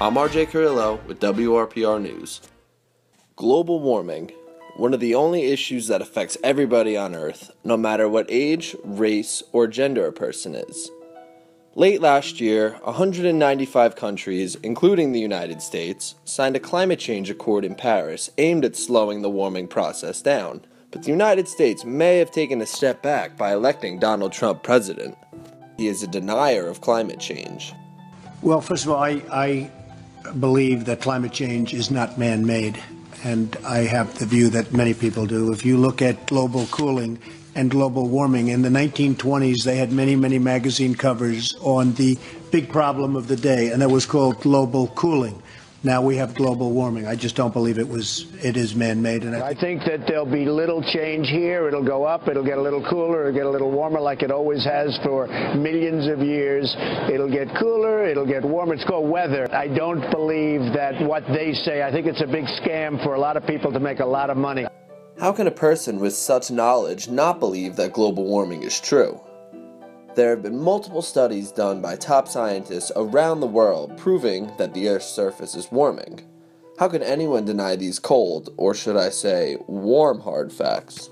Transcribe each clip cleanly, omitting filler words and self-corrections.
I'm RJ Carrillo with WRPR News. Global warming, one of the only issues that affects everybody on Earth, no matter what age, race, or gender a person is. Late last year, 195 countries, including the United States, signed a climate change accord in Paris aimed at slowing the warming process down. But the United States may have taken a step back by electing Donald Trump president. He is a denier of climate change. Well, first of all, I believe that climate change is not man-made, and I have the view that many people do. If you look at global cooling and global warming, in the 1920s they had many magazine covers on the big problem of the day, and that was called global cooling. Now we have global warming. I just don't believe it is man-made. And I think that there'll be little change here. It'll go up. It'll get a little cooler. It'll get a little warmer like it always has for millions of years. It'll get cooler. It'll get warmer. It's called weather. I don't believe that what they say. I think it's a big scam for a lot of people to make a lot of money. How can a person with such knowledge not believe that global warming is true? There have been multiple studies done by top scientists around the world proving that the Earth's surface is warming. How can anyone deny these cold, or should I say, warm hard facts?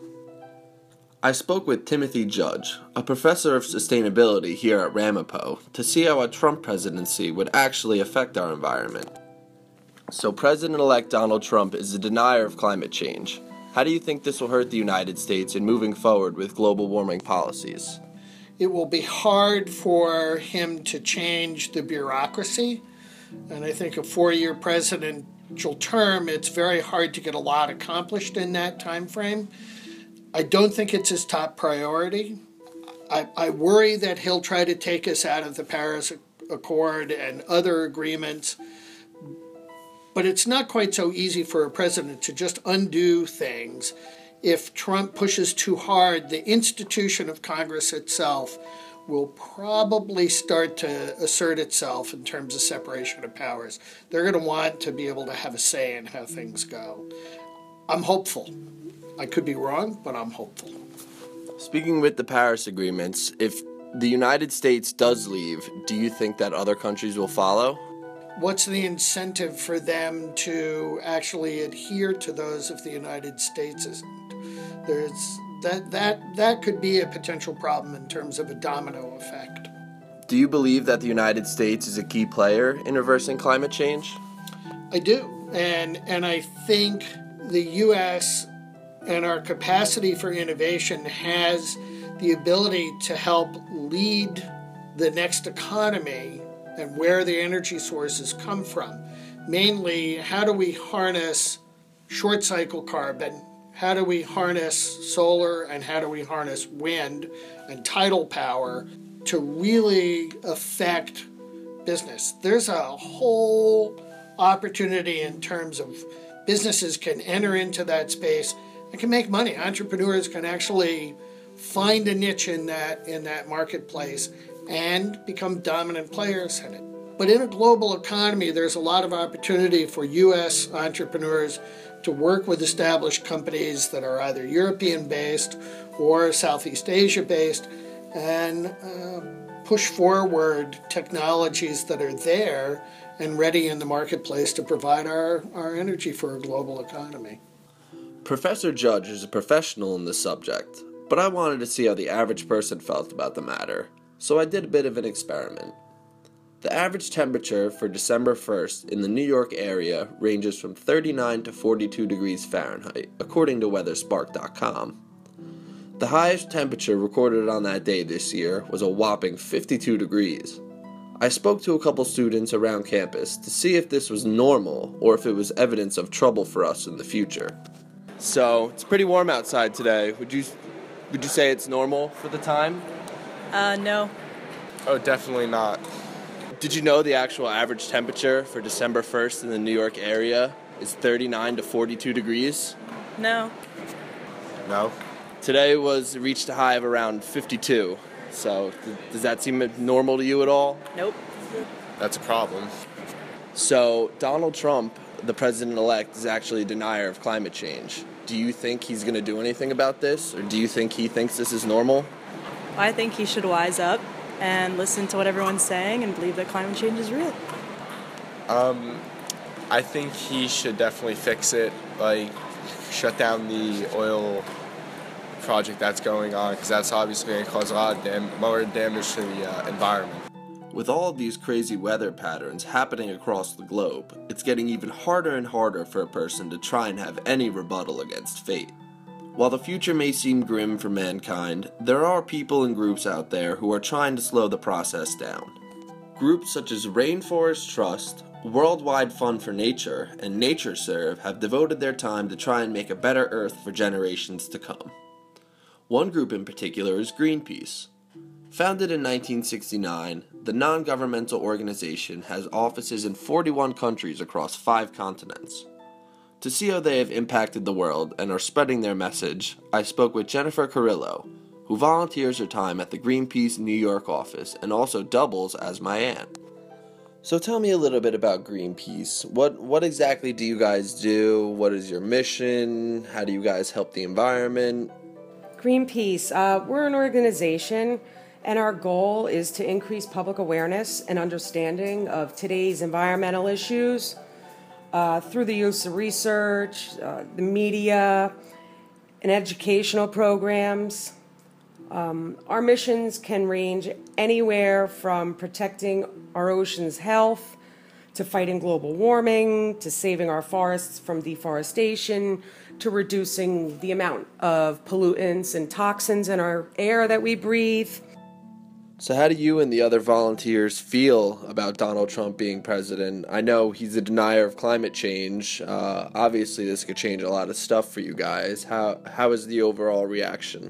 I spoke with Timothy Judge, a professor of sustainability here at Ramapo, to see how a Trump presidency would actually affect our environment. So President-elect Donald Trump is a denier of climate change. How do you think this will hurt the United States in moving forward with global warming policies? It will be hard for him to change the bureaucracy, and I think a 4-year presidential term, it's very hard to get a lot accomplished in that time frame. I don't think it's his top priority. I worry that he'll try to take us out of the Paris Accord and other agreements, but it's not quite so easy for a president to just undo things. If Trump pushes too hard, the institution of Congress itself will probably start to assert itself in terms of separation of powers. They're going to want to be able to have a say in how things go. I'm hopeful. I could be wrong, but I'm hopeful. Speaking with the Paris agreements, if the United States does leave, do you think that other countries will follow? What's the incentive for them to actually adhere to those if the United States isn't? There's that could be a potential problem in terms of a domino effect. Do you believe that the United States is a key player in reversing climate change? I do, and I think the U.S. and our capacity for innovation has the ability to help lead the next economy and where the energy sources come from. Mainly, how do we harness short cycle carbon? How do we harness solar, and how do we harness wind and tidal power to really affect business? There's a whole opportunity in terms of businesses can enter into that space and can make money. Entrepreneurs can actually find a niche in that marketplace and become dominant players in it. But in a global economy, there's a lot of opportunity for U.S. entrepreneurs to work with established companies that are either European-based or Southeast Asia-based and push forward technologies that are there and ready in the marketplace to provide our energy for a global economy. Professor Judge is a professional in this subject, but I wanted to see how the average person felt about the matter, so I did a bit of an experiment. The average temperature for December 1st in the New York area ranges from 39 to 42 degrees Fahrenheit, according to weatherspark.com. The highest temperature recorded on that day this year was a whopping 52 degrees. I spoke to a couple students around campus to see if this was normal or if it was evidence of trouble for us in the future. So, it's pretty warm outside today. Would you say it's normal for the time? No. Oh, definitely not. Did you know the actual average temperature for December 1st in the New York area is 39 to 42 degrees? No. No. Today reached a high of around 52. So does that seem normal to you at all? Nope. That's a problem. So Donald Trump, the president-elect, is actually a denier of climate change. Do you think he's going to do anything about this, or do you think he thinks this is normal? I think he should wise up and listen to what everyone's saying and believe that climate change is real. I think he should definitely fix it, like shut down the oil project that's going on, because that's obviously going to cause a lot of more damage to the environment. With all of these crazy weather patterns happening across the globe, it's getting even harder and harder for a person to try and have any rebuttal against fate. While the future may seem grim for mankind, there are people and groups out there who are trying to slow the process down. Groups such as Rainforest Trust, Worldwide Fund for Nature, and NatureServe have devoted their time to try and make a better Earth for generations to come. One group in particular is Greenpeace. Founded in 1969, the non-governmental organization has offices in 41 countries across 5 continents. To see how they have impacted the world and are spreading their message, I spoke with Jennifer Carrillo, who volunteers her time at the Greenpeace New York office and also doubles as my aunt. So tell me a little bit about Greenpeace. What exactly do you guys do? What is your mission? How do you guys help the environment? Greenpeace, we're an organization, and our goal is to increase public awareness and understanding of today's environmental issues through the use of research, the media, and educational programs. Our missions can range anywhere from protecting our ocean's health, to fighting global warming, to saving our forests from deforestation, to reducing the amount of pollutants and toxins in our air that we breathe. So how do you and the other volunteers feel about Donald Trump being president? I know he's a denier of climate change. Obviously, this could change a lot of stuff for you guys. How is the overall reaction?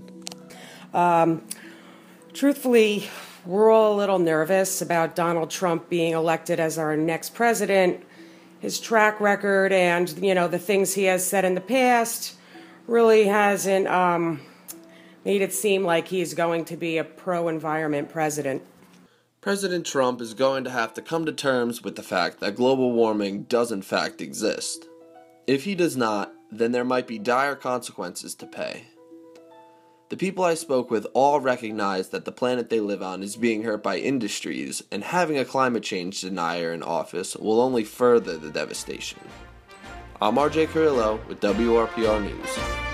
Truthfully, we're all a little nervous about Donald Trump being elected as our next president. His track record and, the things he has said in the past really hasn't made it seem like he's going to be a pro-environment president. President Trump is going to have to come to terms with the fact that global warming does in fact exist. If he does not, then there might be dire consequences to pay. The people I spoke with all recognize that the planet they live on is being hurt by industries, and having a climate change denier in office will only further the devastation. I'm RJ Carrillo with WRPR News.